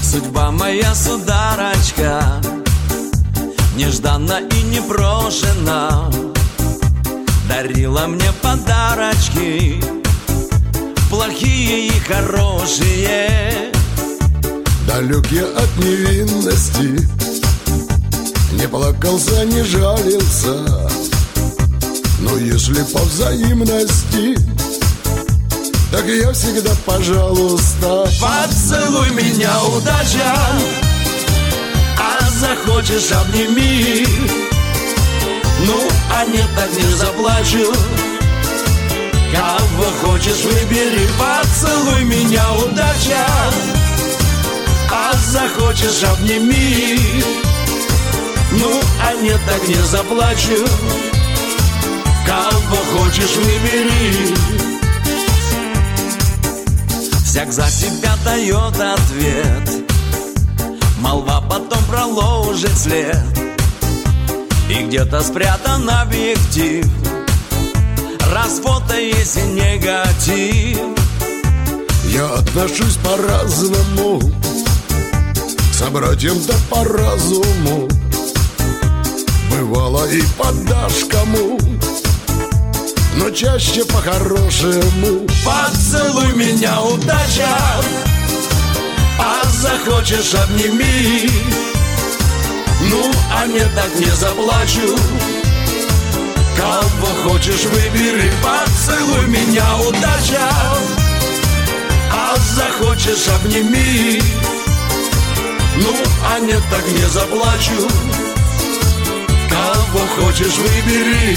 Судьба моя, сударочка, нежданно и непрошено дарила мне подарочки, плохие и хорошие. Далек я от невинности, не плакался, не жалился, но если по взаимности, так я всегда, пожалуйста. Поцелуй меня, удача, а захочешь, обними. Ну, а нет, так не заплачу. Кого хочешь, выбери. Поцелуй меня, удача, а захочешь, обними. Ну, а нет, так не заплачу. Кого хочешь, выбери. Всяк за себя дает ответ, молва потом проложит след, и где-то спрятан объектив, раз фото есть и негатив. Я отношусь по-разному к собратьям-то по разуму. Бывало и подашь кому, но чаще по-хорошему. Поцелуй меня, удача, а захочешь, обними. Ну, а нет, так не заплачу. Кого хочешь, выбери. Поцелуй меня, удача, а захочешь, обними. Ну, а нет, так не заплачу. Кого хочешь, выбери.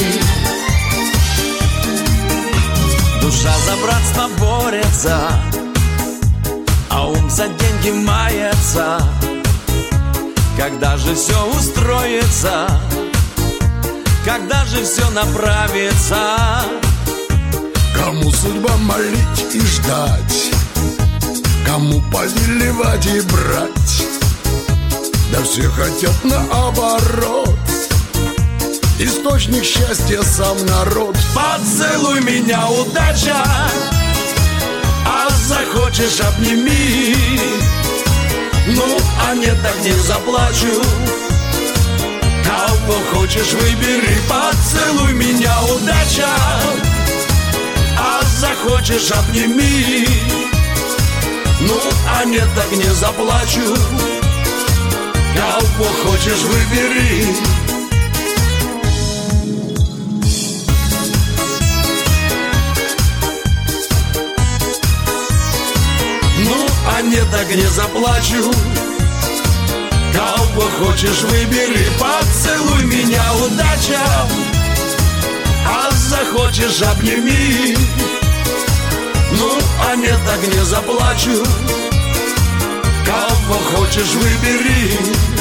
Душа за братство борется, а ум за деньги мается. Когда же все устроится, когда же все направится? Кому судьба молить и ждать, кому повелевать и брать, да все хотят наоборот. Источник счастья сам народ. Поцелуй меня, удача, а захочешь, обними. Ну, а нет, так не заплачу. Кого хочешь, выбери. Поцелуй меня, удача, а захочешь, обними. Ну, а нет, так не заплачу. Кого хочешь, выбери. А нет, так не заплачу. Кого хочешь, выбери. Поцелуй меня, удача, а захочешь, обними. Ну, а нет, так не заплачу. Кого хочешь, выбери.